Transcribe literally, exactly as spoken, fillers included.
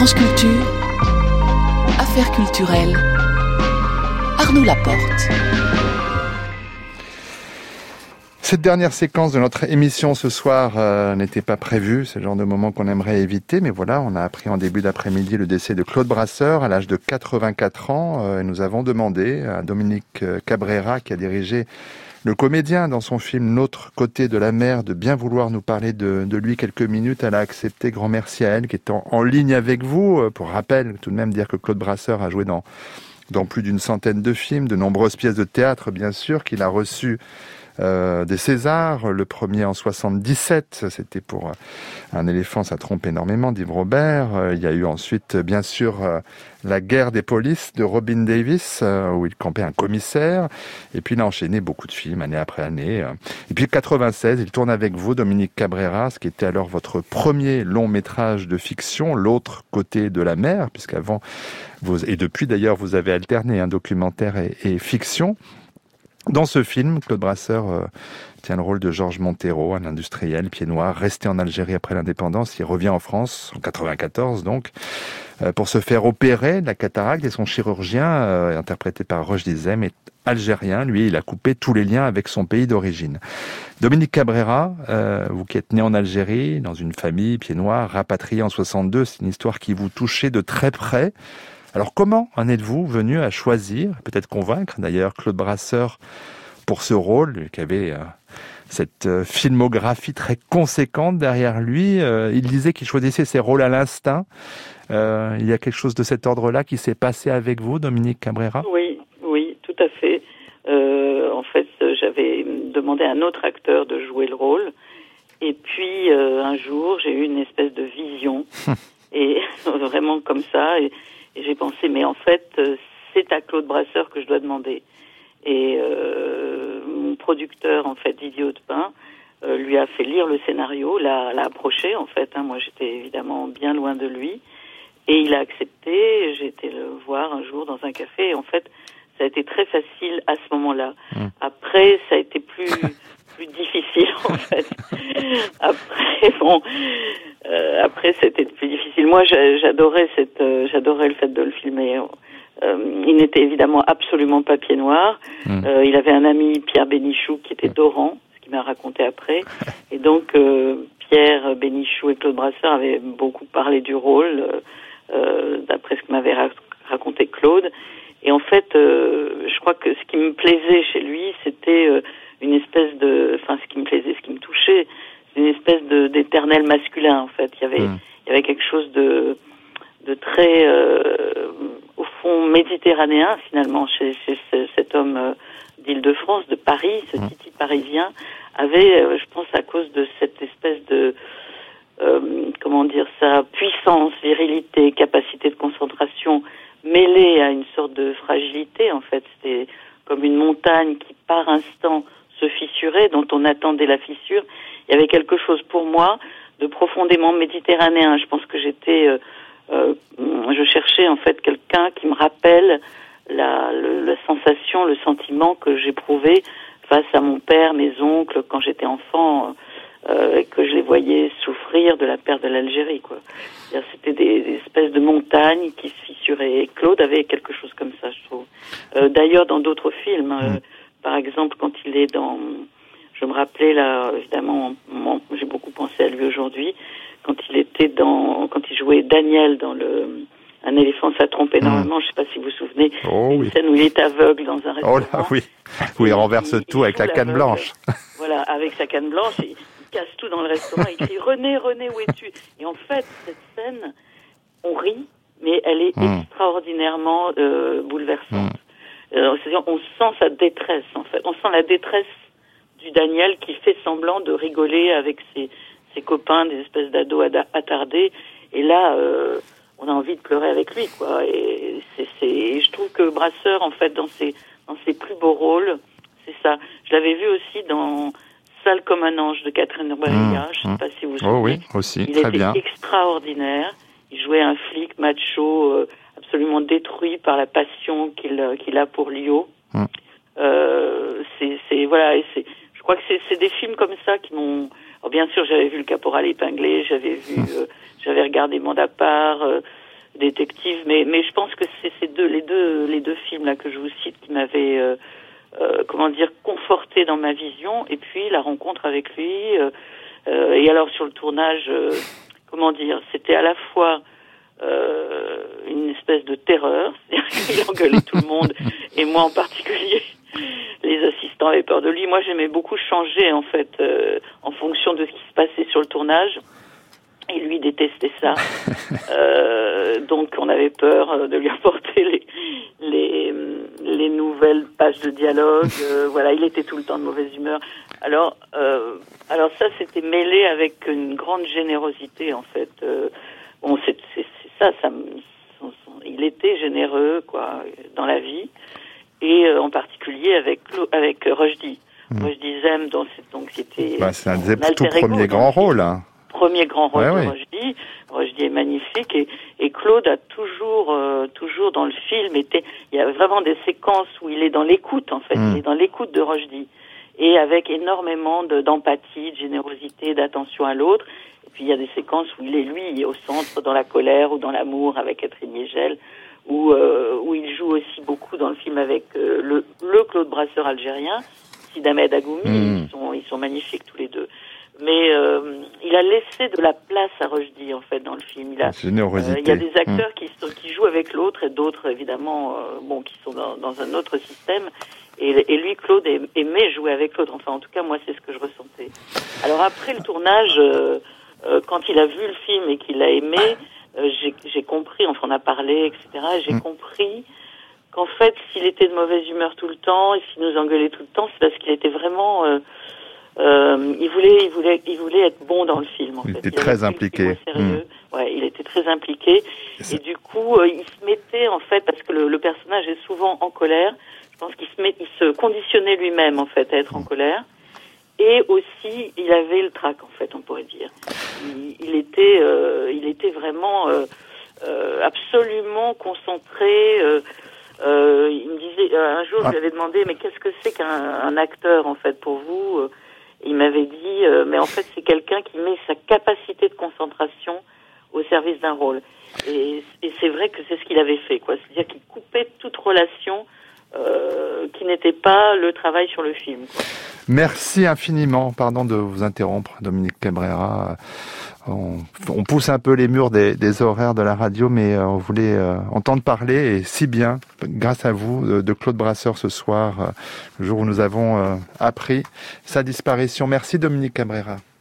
France Culture, Affaires culturelles, Arnaud Laporte. Cette dernière séquence de notre émission ce soir euh, n'était pas prévue, c'est le genre de moment qu'on aimerait éviter, mais voilà, on a appris en début d'après-midi le décès de Claude Brasseur à l'âge de quatre-vingt-quatre ans. Euh, et nous avons demandé à Dominique Cabrera, qui a dirigé le comédien dans son film L'autre côté de la mer, de bien vouloir nous parler de, de lui quelques minutes. Elle a accepté, grand merci à elle, qui est en, en ligne avec vous. Euh, pour rappel, tout de même dire que Claude Brasseur a joué dans, dans plus d'une centaine de films, de nombreuses pièces de théâtre, bien sûr, qu'il a reçues Euh, des Césars, le premier en soixante-dix-sept, c'était pour Un éléphant, ça trompe énormément, d'Yves Robert. Euh, il y a eu ensuite, bien sûr, euh, La guerre des polices de Robin Davis, euh, où il campait un commissaire. Et puis il a enchaîné beaucoup de films, année après année. Et puis quatre-vingt-seize, il tourne avec vous, Dominique Cabrera, ce qui était alors votre premier long métrage de fiction, L'autre côté de la mer, puisqu'avant, vous, et depuis d'ailleurs, vous avez alterné un documentaire et, et fiction. Dans ce film, Claude Brasseur euh, tient le rôle de Georges Montero, un industriel pied noir, resté en Algérie après l'indépendance. Il revient en France, en quatre-vingt-quatorze donc, euh, pour se faire opérer de la cataracte. Et son chirurgien, euh, interprété par Roch Dizem, est algérien. Lui, il a coupé tous les liens avec son pays d'origine. Dominique Cabrera, euh, vous qui êtes né en Algérie, dans une famille pied noir, rapatrié en soixante-deux, c'est une histoire qui vous touchait de très près. Alors comment en êtes-vous venu à choisir, peut-être convaincre d'ailleurs Claude Brasseur pour ce rôle, qui avait euh, cette euh, filmographie très conséquente derrière lui. Euh, il disait qu'il choisissait ses rôles à l'instinct. Euh, il y a quelque chose de cet ordre-là qui s'est passé avec vous, Dominique Cabrera ? Oui, oui, tout à fait. Euh, en fait, j'avais demandé à un autre acteur de jouer le rôle. Et puis, euh, un jour, j'ai eu une espèce de vision. et vraiment comme ça. Et, Et j'ai pensé, mais en fait, c'est à Claude Brasseur que je dois demander. Et euh, mon producteur, en fait, Didier Hautepin, euh, lui a fait lire le scénario, l'a, l'a approché, en fait. Hein, moi, j'étais évidemment bien loin de lui. Et il a accepté. J'ai été le voir un jour dans un café. Et en fait, ça a été très facile à ce moment-là. Mmh. Après, ça a été plus... plus difficile en fait. Après bon, euh, après c'était plus difficile. Moi j'adorais cette, euh, j'adorais le fait de le filmer. Euh, il n'était évidemment absolument pas pied noir. Mmh. Euh, il avait un ami Pierre Bénichou qui était d'Oran, ce qu'il m'a raconté après. Et donc euh, Pierre Bénichou et Claude Brasseur avaient beaucoup parlé du rôle, euh, d'après ce que m'avait ra- raconté Claude. Et en fait, euh, je crois que ce qui me plaisait chez lui, c'était euh, une espèce de, enfin, ce qui me plaisait, ce qui me touchait, c'est une espèce de, d'éternel masculin, en fait. Il y avait, mmh. il y avait quelque chose de, de très, euh, au fond, méditerranéen, finalement, chez, chez ce, cet homme euh, d'Île-de-France, de Paris, ce mmh. titi parisien, avait, euh, je pense, à cause de cette espèce de, euh, comment dire ça, puissance, virilité, capacité de concentration, mêlée à une sorte de fragilité, en fait. C'était comme une montagne qui, par instant, se fissurait, dont on attendait la fissure. Il y avait quelque chose pour moi de profondément méditerranéen. Je pense que j'étais, euh, euh, je cherchais en fait quelqu'un qui me rappelle la, le, la sensation, le sentiment que j'éprouvais face à mon père, mes oncles, quand j'étais enfant, euh, et que je les voyais souffrir de la perte de l'Algérie, quoi. C'était des, des espèces de montagnes qui se fissuraient. Et Claude avait quelque chose comme ça, je trouve. Euh, d'ailleurs, dans d'autres films, euh, par exemple, quand il est dans... Je me rappelais, là, évidemment, bon, j'ai beaucoup pensé à lui aujourd'hui, quand il était dans... Quand il jouait Daniel dans le... Un éléphant, ça trompe énormément, mmh. je ne sais pas si vous vous souvenez, oh, une oui. scène où il est aveugle dans un restaurant. Oh là, oui, où il renverse il, tout il avec la canne l'aveugle. Blanche. Voilà, avec sa canne blanche, il, il casse tout dans le restaurant, il crie « René, René, où es-tu ?» Et en fait, cette scène, on rit, mais elle est mmh. extraordinairement euh, bouleversante. Mmh. Euh, c'est-à-dire, on sent sa détresse, en fait. On sent la détresse du Daniel qui fait semblant de rigoler avec ses, ses copains, des espèces d'ados attardés. Et là, euh, on a envie de pleurer avec lui, quoi. Et c'est, c'est, je trouve que Brasseur, en fait, dans ses, dans ses plus beaux rôles, c'est ça. Je l'avais vu aussi dans Sale comme un ange de Catherine Breillat. Mmh. Je ne sais pas si vous vous souvenez. Oh oui, aussi, il très était bien. extraordinaire. Il jouait un flic macho, euh, absolument détruit par la passion qu'il, qu'il a pour Lio. Mmh. Euh, c'est, c'est, voilà, et c'est, je crois que c'est, c'est des films comme ça qui m'ont... Alors bien sûr, j'avais vu Le Caporal épinglé, j'avais vu, mmh. euh, j'avais regardé Mandapart, euh, détective. Mais, mais je pense que c'est ces deux, les deux, les deux films là que je vous cite qui m'avaient, euh, euh, comment dire, conforté dans ma vision. Et puis la rencontre avec lui. Euh, euh, et alors sur le tournage, euh, comment dire, c'était à la fois euh, une espèce de terreur, c'est-à-dire qu'il engueulait tout le monde, et moi en particulier. Les assistants avaient peur de lui. Moi, j'aimais beaucoup changer, en fait, euh, en fonction de ce qui se passait sur le tournage. Et lui détestait ça. euh, donc, on avait peur de lui apporter les, les, les nouvelles pages de dialogue. Euh, voilà, il était tout le temps de mauvaise humeur. Alors, euh, alors ça, c'était mêlé avec une grande générosité, en fait. Euh, bon, c'est, c'est, c'est ça, ça, son, son, il était généreux, quoi, dans la vie. Et euh, en particulier avec avec Rushdie. Mmh. Rushdie Zem, donc c'était bah, c'est un des tout premiers grands rôles. Hein. Premier grand rôle ouais, de ouais. Rushdie. Rushdie est magnifique et, et Claude a toujours euh, toujours dans le film été. Il y a vraiment des séquences où il est dans l'écoute en fait. Mmh. Il est dans l'écoute de Rushdie et avec énormément de, d'empathie, de générosité, d'attention à l'autre. Et puis il y a des séquences où il est lui au centre, dans la colère ou dans l'amour avec Catherine Miegel. Où, euh, où il joue aussi beaucoup dans le film avec euh, le, le Claude Brasseur algérien, Sid Ahmed Agoumi, mmh. ils, sont, ils sont magnifiques tous les deux. Mais euh, il a laissé de la place à Rushdie, en fait, dans le film. Il, a, euh, il y a des acteurs mmh. qui, sont, qui jouent avec l'autre et d'autres, évidemment, euh, bon, qui sont dans, dans un autre système. Et, et lui, Claude, aimait jouer avec l'autre. Enfin, en tout cas, moi, c'est ce que je ressentais. Alors après le tournage, euh, euh, quand il a vu le film et qu'il l'a aimé, Euh, j'ai, j'ai compris, enfin on a parlé, et cetera. J'ai mmh. compris qu'en fait, s'il était de mauvaise humeur tout le temps et s'il nous engueulait tout le temps, c'est parce qu'il était vraiment, euh, euh, il voulait, il voulait, il voulait être bon dans le film. En il fait. était il très impliqué. Sérieux. Mmh. Ouais, il était très impliqué. Et, et du coup, euh, il se mettait en fait, parce que le, le personnage est souvent en colère. Je pense qu'il se met, il se conditionnait lui-même en fait à être mmh. en colère. Et aussi, il avait le trac, en fait, on pourrait dire. Il, il était, euh, il était vraiment euh, euh, absolument concentré. Euh, euh, il me disait, un jour, je lui avais demandé, mais qu'est-ce que c'est qu'un un acteur, en fait, pour vous ? Il m'avait dit, euh, mais en fait, c'est quelqu'un qui met sa capacité de concentration au service d'un rôle. Et, et c'est vrai que c'est ce qu'il avait fait, quoi. C'est-à-dire qu'il coupait toute relation Euh, qui n'était pas le travail sur le film, quoi. Merci infiniment. Pardon de vous interrompre, Dominique Cabrera. On, on pousse un peu les murs des, des horaires de la radio, mais on voulait euh, entendre parler, et si bien, grâce à vous, de, de Claude Brasseur ce soir, euh, le jour où nous avons euh, appris sa disparition. Merci Dominique Cabrera.